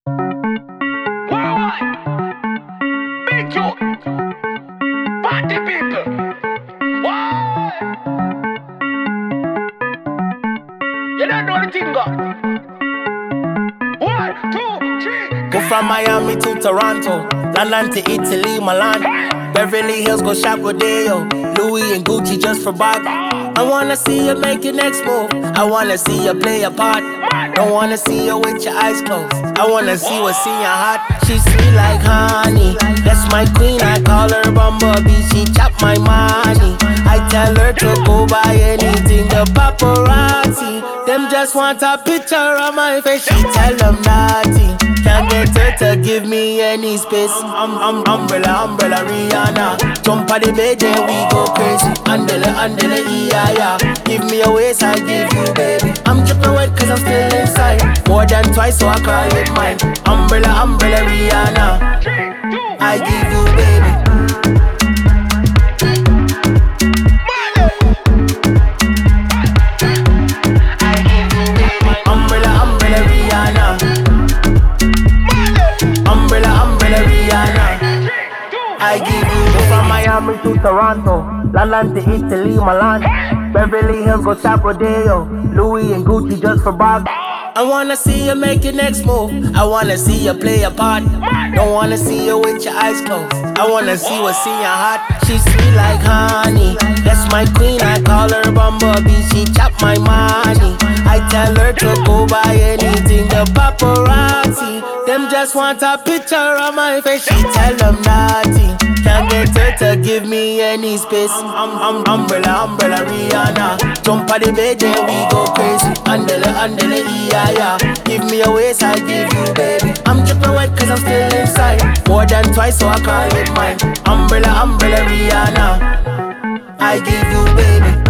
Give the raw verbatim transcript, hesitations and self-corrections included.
Why? Big you. Party people. Why? You don't know the thing, God. One, two, three. Go from Miami to Toronto, London to Italy, Milan, Beverly Hills, go shop Rodeo, Louis and Gucci just for Bob. I wanna see you make your next move. I wanna see you play a part. Don't wanna see you with your eyes closed. I wanna see what's in your heart. She's sweet like honey. That's my queen. I call her Bumblebee. She chop my money. I tell her to go buy anything. The paparazzi, them just want a picture of my face. She tell them nothing. Can't get her to give me any space. I'm, I'm, umbrella, umbrella, Rihanna. Jump on the bed and we go crazy. Andele, andele, yeah, yeah. Give me a waist, I give you, baby. I'm dripping wet cause I'm still inside. More than twice, so I call it mine. Umbrella, umbrella, Rihanna. I give you, baby. Umbrella, umbrella, Rihanna. Umbrella, umbrella, Rihanna. I give you from Miami to Toronto, London to Italy, Milan, Beverly Hills, go shop Rodeo, Louis and Gucci just for Bob. I wanna see you make your next move. I wanna see you play a part. Don't wanna see you with your eyes closed. I wanna see what's in your heart. She's sweet like honey. That's my queen. I call her Bumblebee. She chop my money. I tell her to go buy anything. The paparazzi, them just want a picture of my face. She tell them nothing. Can't get her to give me any space. I'm, I'm, umbrella, umbrella, Rihanna. Jump on the bed and we go crazy. Andele, andele, yeah, yeah. Give me a waist, I give you, baby. I'm dripping wet cause I'm still inside. More than twice, so I call it mine. Umbrella, umbrella, Rihanna. I give you, baby.